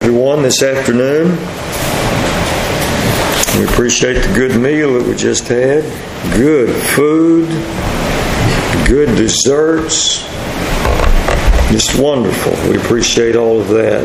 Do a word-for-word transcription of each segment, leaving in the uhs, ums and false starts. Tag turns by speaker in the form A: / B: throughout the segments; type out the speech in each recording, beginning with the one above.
A: everyone this afternoon. We appreciate the good meal that we just had. Good food, good desserts. Just wonderful. We appreciate all of that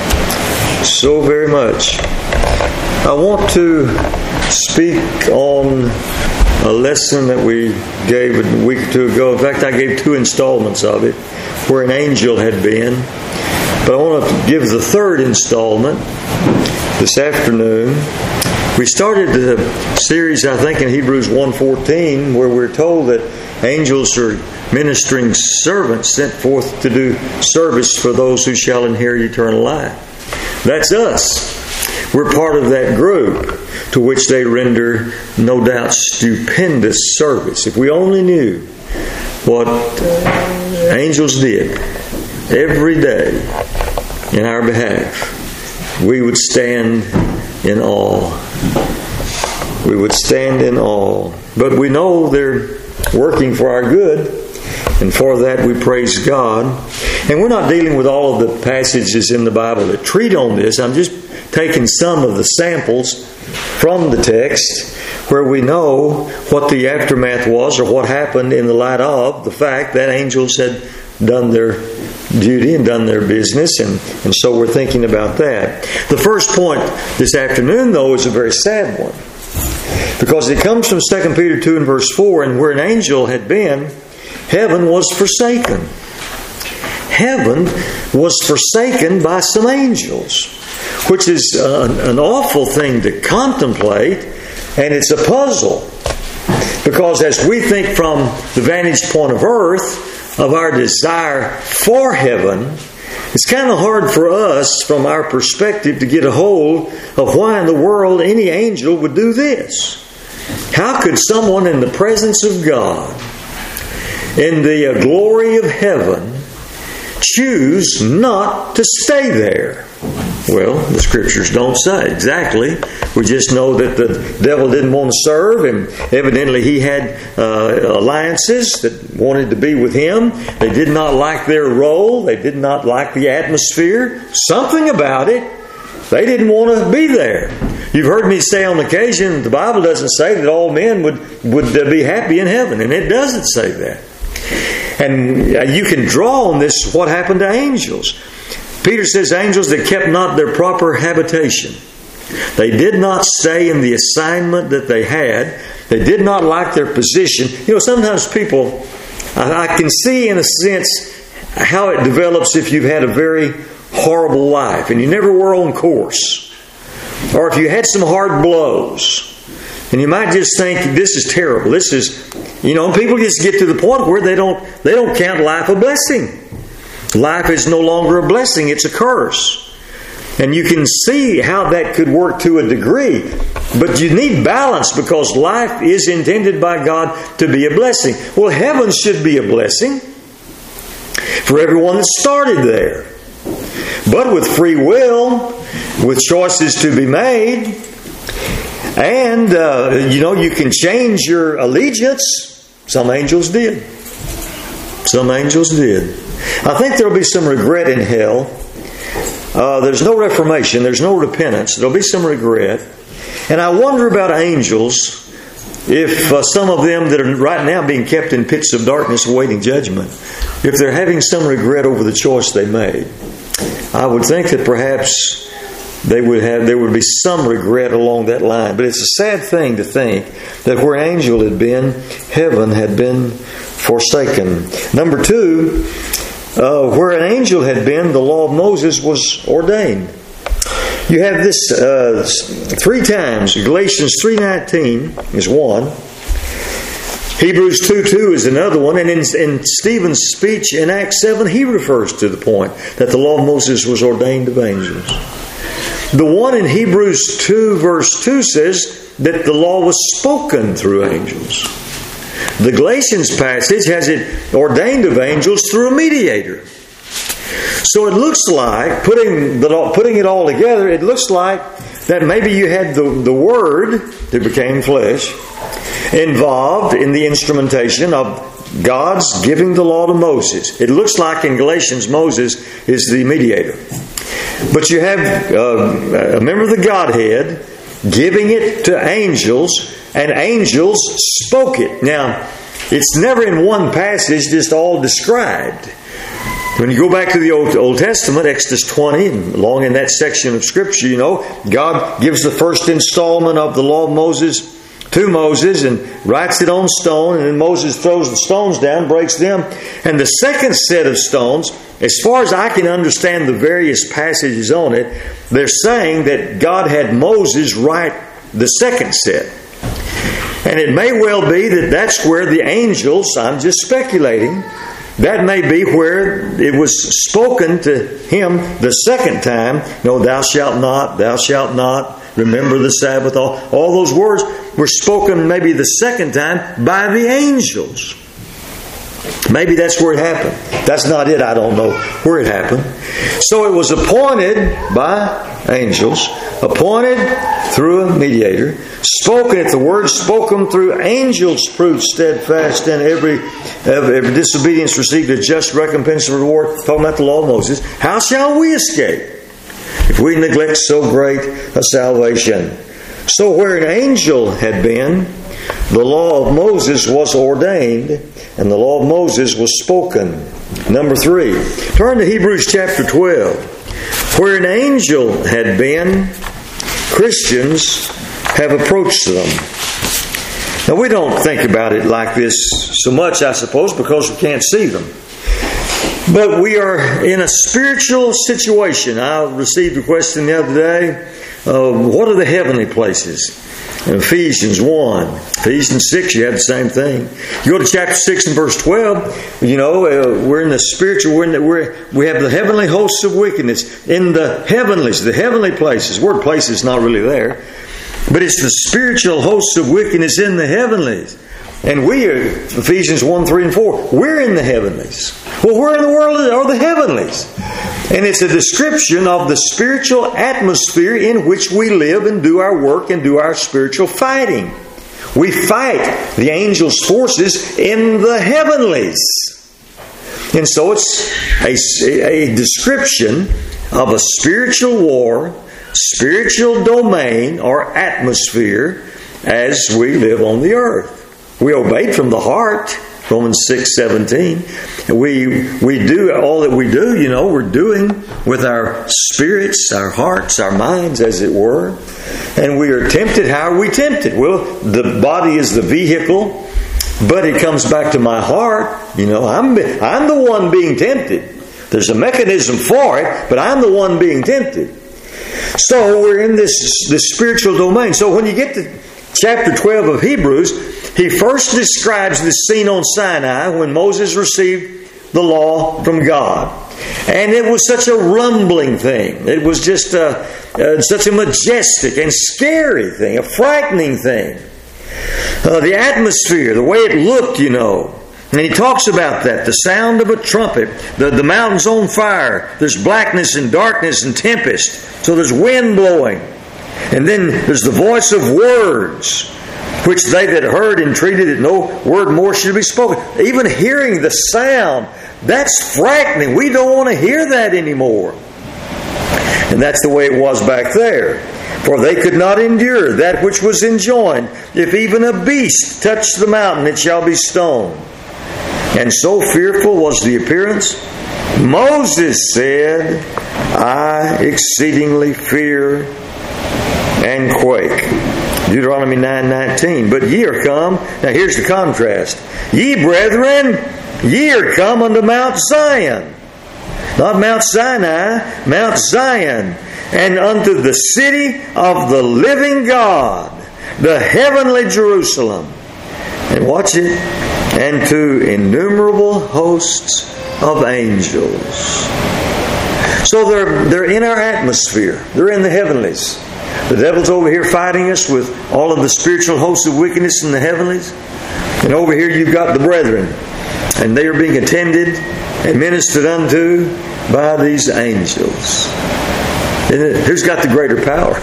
A: so very much. I want to speak on a lesson that we gave a week or two ago. In fact, I gave two installments of it, where an angel had been. But I want to give the third installment this afternoon. We started the series, I think, in Hebrews one fourteen, where we're told that angels are ministering servants sent forth to do service for those who shall inherit eternal life. That's us. We're part of that group to which they render, no doubt, stupendous service. If we only knew what angels did every day in our behalf, we would stand in awe. We would stand in awe. But we know they're working for our good, and for that we praise God. And we're not dealing with all of the passages in the Bible that treat on this. I'm just taking some of the samples from the text where we know what the aftermath was, or what happened in the light of the fact that angels had done their duty and done their business, and, and so we're thinking about that. The first point this afternoon, though, is a very sad one, because it comes from Second Peter two and verse four, and where an angel had been, heaven was forsaken. Heaven was forsaken by some angels, which is an, an awful thing to contemplate, and it's a puzzle, because as we think from the vantage point of earth, of our desire for heaven, it's kind of hard for us from our perspective to get a hold of why in the world any angel would do this. How could someone in the presence of God, in the glory of heaven, choose not to stay there? Well, the Scriptures don't say exactly. We just know that the devil didn't want to serve, and evidently he had uh, alliances that wanted to be with him. They did not like their role. They did not like the atmosphere. Something about it. They didn't want to be there. You've heard me say on occasion, the Bible doesn't say that all men would, would be happy in heaven, and it doesn't say that. And you can draw on this what happened to angels. Peter says angels that kept not their proper habitation. They did not stay in the assignment that they had. They did not like their position. You know, sometimes people, I, I can see in a sense how it develops if you've had a very horrible life and you never were on course. Or if you had some hard blows. And you might just think, this is terrible. This is, you know, people just get to the point where they don't, they don't count life a blessing. Life is no longer a blessing, it's a curse. And you can see how that could work to a degree. But you need balance, because life is intended by God to be a blessing. Well, heaven should be a blessing for everyone that started there. But with free will, with choices to be made, and, uh, you know, you can change your allegiance. Some angels did. Some angels did. I think there will be some regret in hell. Uh, there's no reformation. There's no repentance. There will be some regret. And I wonder about angels, if uh, some of them that are right now being kept in pits of darkness awaiting judgment, if they're having some regret over the choice they made. I would think that perhaps they would have, there would be some regret along that line. But it's a sad thing to think that where an angel had been, heaven had been forsaken. Number two, Uh, where an angel had been, the law of Moses was ordained. You have this uh, three times. Galatians three nineteen is one. Hebrews two two is another one. And in, in Stephen's speech in Acts seven, he refers to the point that the law of Moses was ordained of angels. The one in Hebrews two verse two says that the law was spoken through angels. The Galatians passage has it ordained of angels through a mediator. So it looks like, putting the putting it all together, it looks like that maybe you had the, the Word that became flesh involved in the instrumentation of God's giving the law to Moses. It looks like in Galatians Moses is the mediator. But you have uh, a member of the Godhead giving it to angels, and angels spoke it. Now, it's never in one passage, just all described. When you go back to the Old, Old Testament, Exodus twenty, and along in that section of Scripture, you know, God gives the first installment of the law of Moses to Moses and writes it on stone, and then Moses throws the stones down, breaks them. And the second set of stones, as far as I can understand the various passages on it, they're saying that God had Moses write the second set. And it may well be that that's where the angels, I'm just speculating, that may be where it was spoken to him the second time. No, thou shalt not, thou shalt not, remember the Sabbath. All, all those words were spoken maybe the second time by the angels. Maybe that's where it happened. That's not it. I don't know where it happened. So it was appointed by angels, appointed through a mediator, spoken. If the word spoken through angels proved steadfast, and every, every disobedience received a just recompense and reward. Talking about the law of Moses. How shall we escape if we neglect so great a salvation? So where an angel had been, the law of Moses was ordained, and the law of Moses was spoken. Number three, turn to Hebrews chapter twelve. Where an angel had been, Christians have approached them. Now we don't think about it like this so much, I suppose, because we can't see them. But we are in a spiritual situation. I received a question the other day. Uh, what are the heavenly places? In Ephesians one, Ephesians six, you have the same thing. You go to chapter six and verse twelve, you know, uh, we're in the spiritual, we're in the, we're, we have the heavenly hosts of wickedness in the heavenlies, the heavenly places. The word place is not really there, but it's the spiritual hosts of wickedness in the heavenlies. And we are, Ephesians one, three, and four, we're in the heavenlies. Well, where in the world are the heavenlies? And it's a description of the spiritual atmosphere in which we live and do our work and do our spiritual fighting. We fight the angels' forces in the heavenlies. And so it's a, a description of a spiritual war, spiritual domain or atmosphere as we live on the earth. We obeyed from the heart, Romans six seventeen. We we do all that we do, you know, we're doing with our spirits, our hearts, our minds, as it were. And we are tempted. How are we tempted? Well, the body is the vehicle, but it comes back to my heart. You know, I'm I'm the one being tempted. There's a mechanism for it, but I'm the one being tempted. So we're in this, this spiritual domain. So when you get to chapter twelve of Hebrews, he first describes this scene on Sinai when Moses received the law from God. And it was such a rumbling thing. It was just a, uh, such a majestic and scary thing, a frightening thing. Uh, the atmosphere, the way it looked, you know. And he talks about that. The sound of a trumpet. The, the mountain's on fire. There's blackness and darkness and tempest. So there's wind blowing. And then there's the voice of words, which they that heard entreated that no word more should be spoken. Even hearing the sound, that's frightening. We don't want to hear that anymore. And that's the way it was back there. For they could not endure that which was enjoined. If even a beast touch the mountain, it shall be stoned. And so fearful was the appearance, Moses said, I exceedingly fear and quake. Deuteronomy nine nineteen. But ye are come, now here's the contrast. Ye brethren, ye are come unto Mount Zion. Not Mount Sinai, Mount Zion. And unto the city of the living God, the heavenly Jerusalem. And watch it. And to innumerable hosts of angels. So they're, they're in our atmosphere. They're in the heavenlies. The devil's over here fighting us with all of the spiritual hosts of wickedness in the heavenlies. And over here you've got the brethren. And they are being attended and ministered unto by these angels. Who's got the greater power?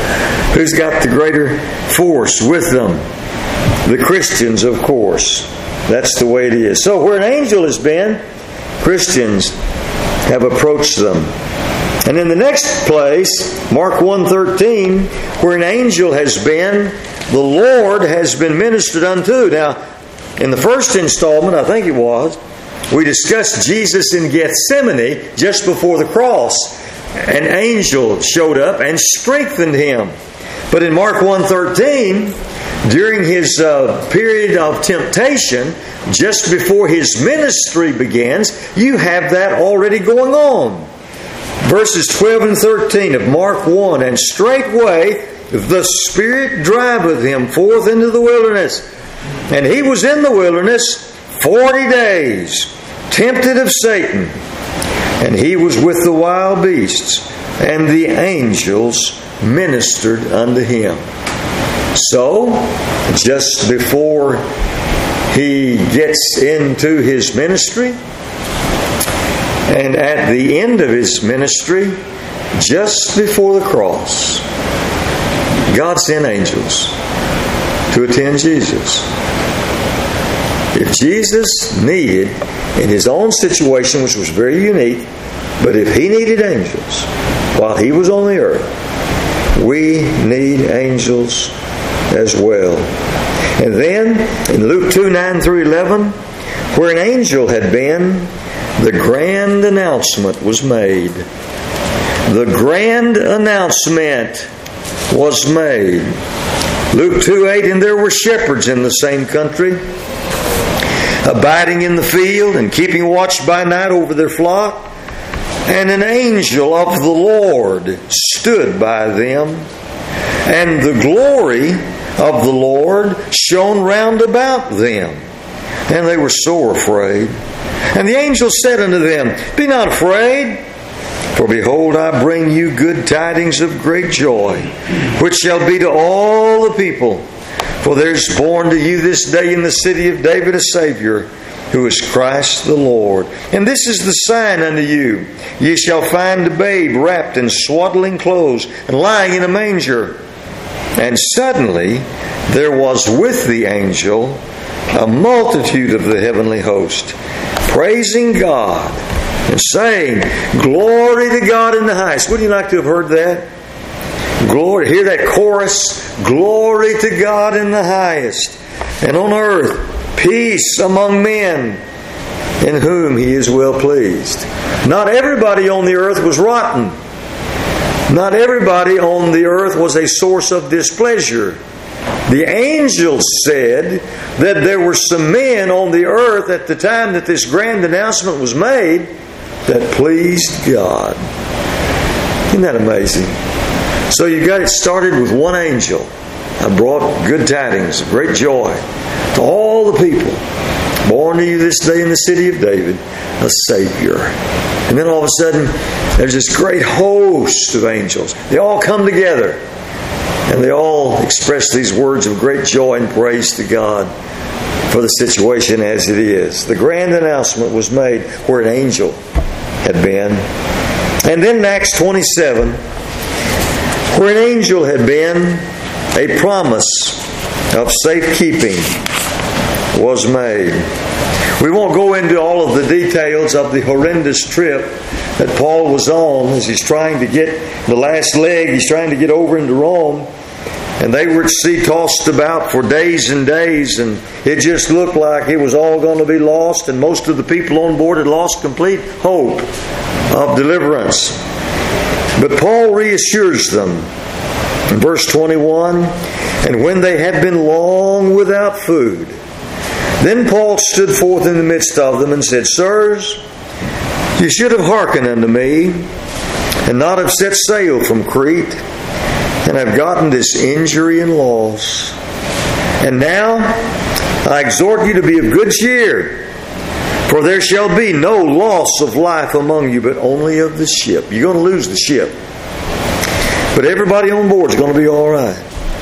A: Who's got the greater force with them? The Christians, of course. That's the way it is. So where an angel has been, Christians have approached them. And in the next place, Mark one thirteen, where an angel has been, the Lord has been ministered unto. Now, in the first installment, I think it was, we discussed Jesus in Gethsemane just before the cross. An angel showed up and strengthened him. But in Mark one thirteen, during his uh, period of temptation, just before his ministry begins, you have that already going on. Verses twelve and thirteen of Mark one, and straightway the Spirit driveth him forth into the wilderness. And he was in the wilderness forty days, tempted of Satan. And he was with the wild beasts, and the angels ministered unto him. So, just before he gets into his ministry, and at the end of his ministry, just before the cross, God sent angels to attend Jesus. If Jesus needed, in his own situation, which was very unique, but if he needed angels while he was on the earth, we need angels as well. And then, in Luke two, nine through eleven, where an angel had been, the grand announcement was made. The grand announcement was made. Luke two eight, and there were shepherds in the same country, abiding in the field and keeping watch by night over their flock. And an angel of the Lord stood by them, and the glory of the Lord shone round about them. And they were sore afraid. And the angel said unto them, Be not afraid, for behold, I bring you good tidings of great joy, which shall be to all the people. For there is born to you this day in the city of David a Savior, who is Christ the Lord. And this is the sign unto you. Ye shall find a babe wrapped in swaddling clothes, and lying in a manger. And suddenly there was with the angel a multitude of the heavenly host, praising God, and saying, Glory to God in the highest. Wouldn't you like to have heard that? Glory. Hear that chorus. Glory to God in the highest. And on earth, peace among men in whom He is well pleased. Not everybody on the earth was rotten. Not everybody on the earth was a source of displeasure. The angels said that there were some men on the earth at the time that this grand announcement was made that pleased God. Isn't that amazing? So you got it started with one angel. I brought good tidings, great joy to all the people. Born to you this day in the city of David, a Savior. And then all of a sudden, there's this great host of angels. They all come together. And they all express these words of great joy and praise to God for the situation as it is. The grand announcement was made where an angel had been. And then in Acts twenty-seven, where an angel had been, a promise of safekeeping was made. We won't go into all of the details of the horrendous trip that Paul was on as he's trying to get the last leg. He's trying to get over into Rome. And they were at sea tossed about for days and days, and it just looked like it was all going to be lost, and most of the people on board had lost complete hope of deliverance. But Paul reassures them in verse twenty-one, and when they had been long without food, then Paul stood forth in the midst of them and said, Sirs, you should have hearkened unto me, and not have set sail from Crete, and have gotten this injury and loss. And now I exhort you to be of good cheer, for there shall be no loss of life among you, but only of the ship. You're going to lose the ship, but everybody on board is going to be all right.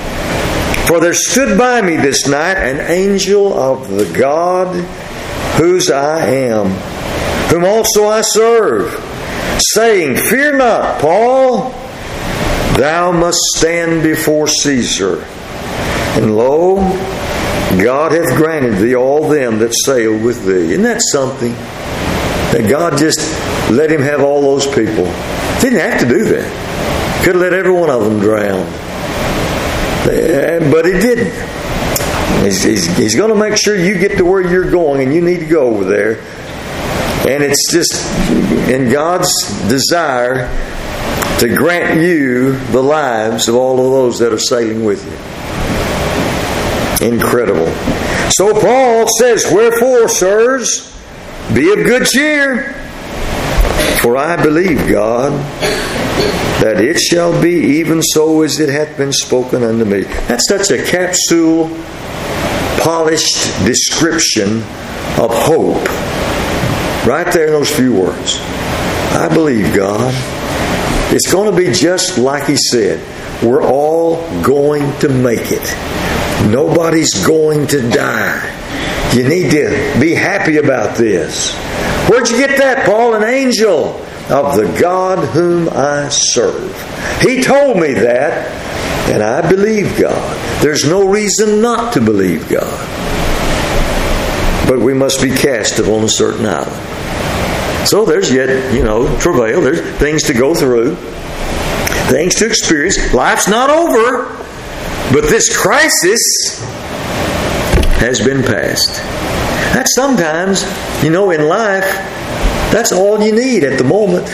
A: For there stood by me this night an angel of the God whose I am, whom also I serve, saying, Fear not, Paul, thou must stand before Caesar. And lo, God hath granted thee all them that sail with thee. Isn't that something? That God just let him have all those people. Didn't have to do that. Could have let every one of them drown. But he didn't. He's, he's, he's going to make sure you get to where you're going, and you need to go over there. And it's just in God's desire to grant you the lives of all of those that are sailing with you. Incredible. So Paul says, wherefore, sirs, be of good cheer, for I believe God, that it shall be even so as it hath been spoken unto me. That's such a capsule, polished description of hope. Right there in those few words. I believe God. It's going to be just like he said. We're all going to make it. Nobody's going to die. You need to be happy about this. Where'd you get that, Paul? An angel of the God whom I serve. He told me that, and I believe God. There's no reason not to believe God. But we must be cast upon a certain island. So there's yet, you know, travail. There's things to go through. Things to experience. Life's not over. But this crisis has been passed. That's sometimes, you know, in life, that's all you need at the moment.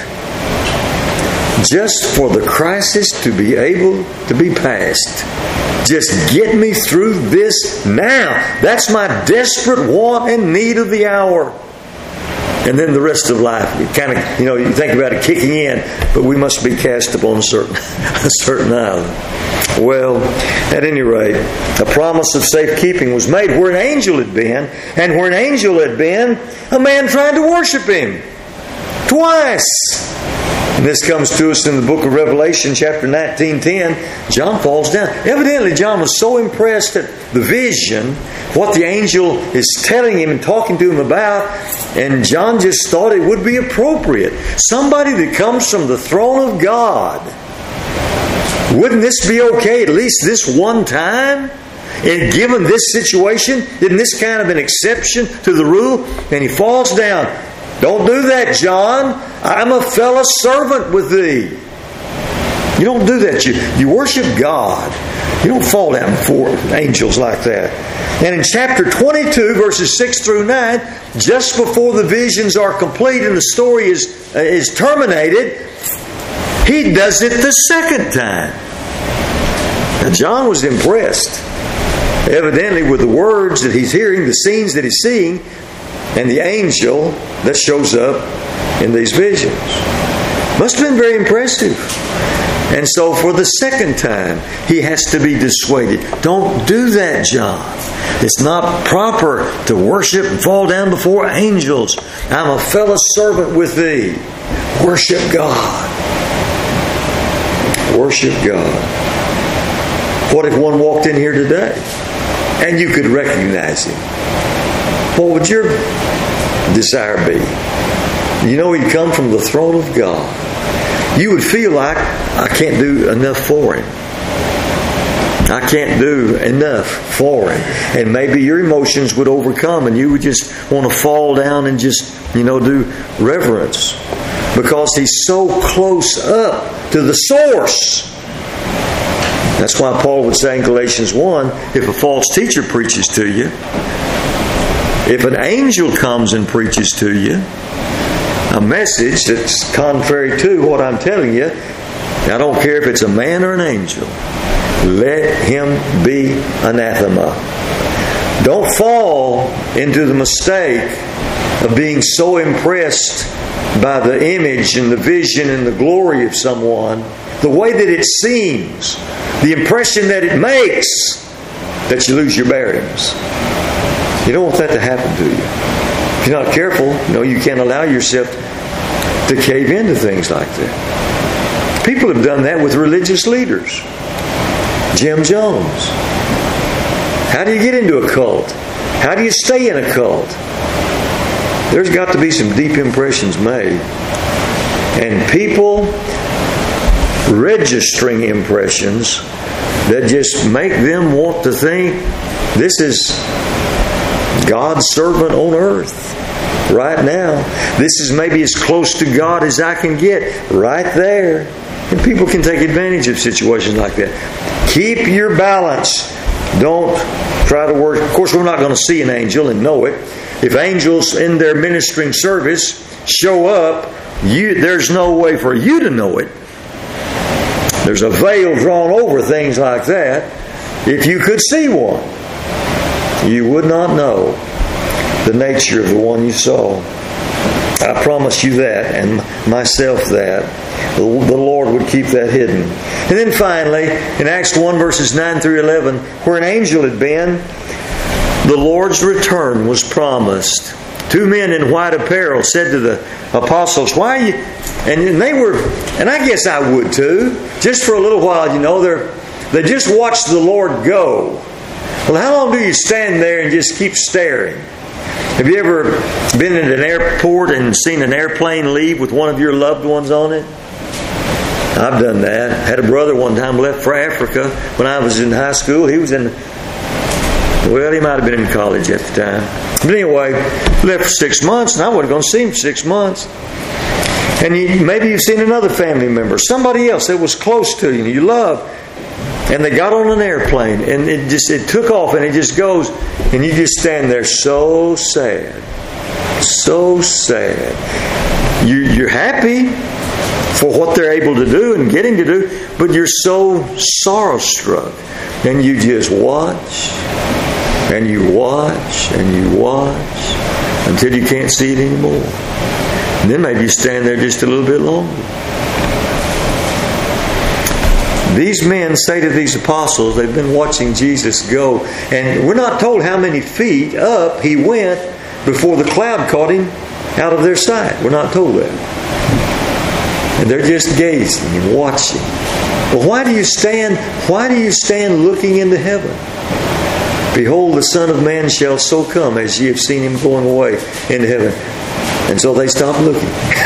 A: Just for the crisis to be able to be passed. Just get me through this now. That's my desperate want and need of the hour. And then the rest of life, you kind of, you know, you think about it kicking in, but we must be cast upon a certain, a certain island. Well, at any rate, a promise of safekeeping was made where an angel had been, and where an angel had been, a man tried to worship him. Twice. And this comes to us in the book of Revelation, chapter nineteen ten. John falls down. Evidently, John was so impressed at the vision, what the angel is telling him and talking to him about, and John just thought it would be appropriate. Somebody that comes from the throne of God. Wouldn't this be okay at least this one time? And given this situation, isn't this kind of an exception to the rule? And he falls down. Don't do that, John. I'm a fellow servant with thee. You don't do that. You, you worship God. You don't fall down before angels like that. And in chapter twenty-two, verses six through nine, just before the visions are complete and the story is, uh, is terminated, he does it the second time. Now, John was impressed, evidently, with the words that he's hearing, the scenes that he's seeing, and the angel that shows up in these visions. Must have been very impressive. And so for the second time, he has to be dissuaded. Don't do that, John. It's not proper to worship and fall down before angels. I'm a fellow servant with thee. Worship God. Worship God. What if one walked in here today and you could recognize him? What would your desire be? You know he'd come from the throne of God. You would feel like, I can't do enough for him. I can't do enough for him. And maybe your emotions would overcome and you would just want to fall down and just, you know, do reverence. Because he's so close up to the source. That's why Paul would say in Galatians one, if a false teacher preaches to you, if an angel comes and preaches to you a message that's contrary to what I'm telling you, I don't care if it's a man or an angel, let him be anathema. Don't fall into the mistake of being so impressed by the image and the vision and the glory of someone, the way that it seems, the impression that it makes, that you lose your bearings. You don't want that to happen to you. If you're not careful, you know, you can't allow yourself to cave into things like that. People have done that with religious leaders. Jim Jones. How do you get into a cult? How do you stay in a cult? There's got to be some deep impressions made. And people registering impressions that just make them want to think this is God's servant on earth right now. This is maybe as close to God as I can get right there. And people can take advantage of situations like that. Keep your balance. Don't try to work. Of course, we're not going to see an angel and know it. If angels in their ministering service show up, you, there's no way for you to know it. There's a veil drawn over things like that. If you could see one, you would not know the nature of the one you saw. I promise you that, and myself that. The Lord would keep that hidden. And then finally, in Acts one, verses nine through eleven, where an angel had been, the Lord's return was promised. Two men in white apparel said to the apostles, "Why are you?" And they were, and I guess I would too, just for a little while, you know, they're, they just watched the Lord go. Well, how long do you stand there and just keep staring? Have you ever been at an airport and seen an airplane leave with one of your loved ones on it? I've done that. I had a brother one time left for Africa when I was in high school. He was in, well, he might have been in college at the time. But anyway, left for six months, and I wasn't going to see him for six months. And you, maybe you've seen another family member, somebody else that was close to you, you love, and they got on an airplane, and it just it took off, and it just goes, and you just stand there so sad, so sad. You, you're happy for what they're able to do and getting to do, but you're so sorrow-struck, and you just watch, and you watch, and you watch, until you can't see it anymore. And then maybe you stand there just a little bit longer. These men say to these apostles, they've been watching Jesus go, and we're not told how many feet up he went before the cloud caught him out of their sight. We're not told that. And they're just gazing and watching. Well, why do you stand, why do you stand looking into heaven? Behold, the Son of Man shall so come as ye have seen him going away into heaven. And so they stopped looking.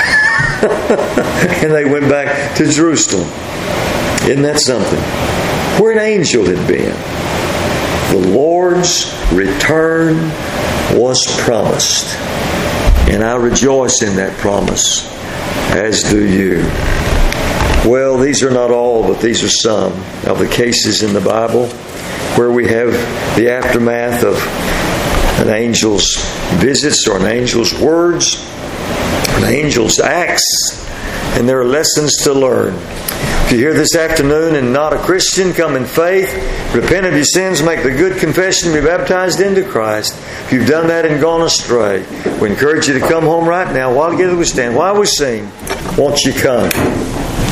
A: And they went back to Jerusalem. Isn't that something? Where an angel had been. The Lord's return was promised. And I rejoice in that promise, as do you. Well, these are not all, but these are some of the cases in the Bible where we have the aftermath of an angel's visits or an angel's words, an angel's acts, and there are lessons to learn. If you're here this afternoon and not a Christian, come in faith, repent of your sins, make the good confession, be baptized into Christ. If you've done that and gone astray, we encourage you to come home right now. While together we stand, while we sing, won't you come?